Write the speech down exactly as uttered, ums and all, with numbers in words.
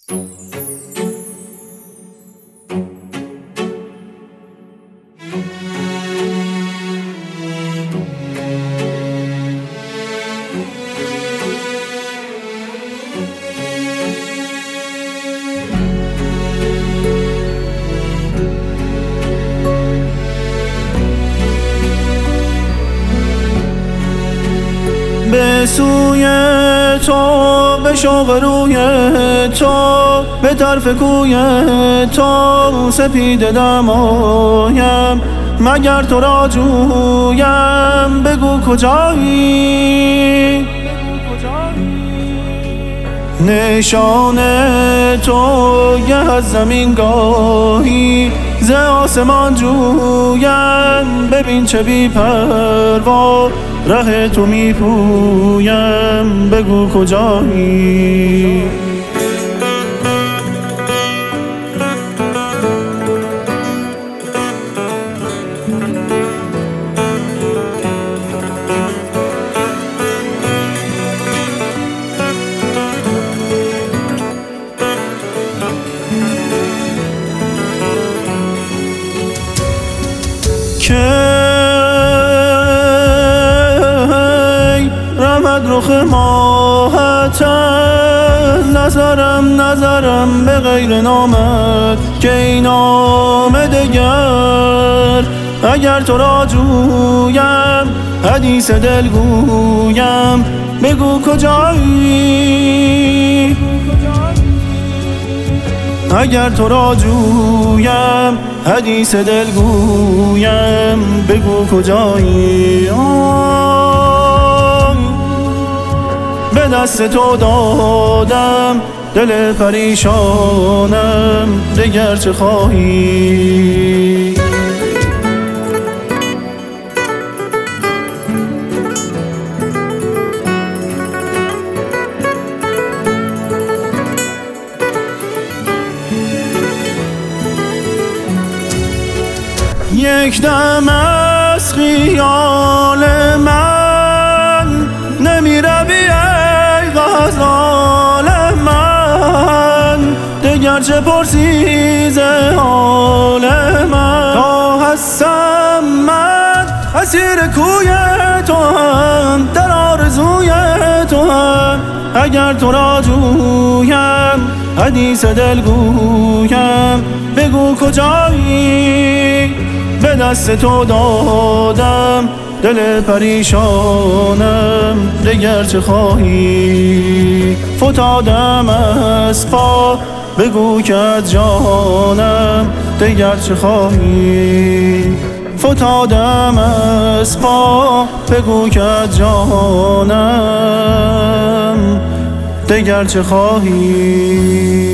به سوی تو، به شوق روی تو، به طرف کوی تو سپیده دمایم. مگر تو را جویم بگو کجایی؟ نشان تو گه از زمین گاهی ز آسمان جویم. ببین چه بی پروا ره تو می پویم، بگو کجایی؟ کی رمد رخ ماهت نظرم نظرم به غیر نامت که این نام دگر. اگر تو را جویم حدیث دل گویم، بگو کجایی؟ اگر تو را جویم حدیث دل گویم، بگو کجایی؟ به دست تو دادم دل پریشانم، دگر چه خواهی؟ یک دم از خیال من نمی روی ای غزال من، دگر چه پرسی ز حال من؟ تا هستم من اسیر کوی تو هم، در آرزوی تو هم. اگر تو را جویم حدیث دل گویم، بگو کجایی؟ به دست تو دادم دل پریشانم، دگر چه خواهی؟ فتادم از پا بگو که از جانم، دگر چه خواهی؟ فتادم از پا بگو که از جانم، دگر چه خواهی؟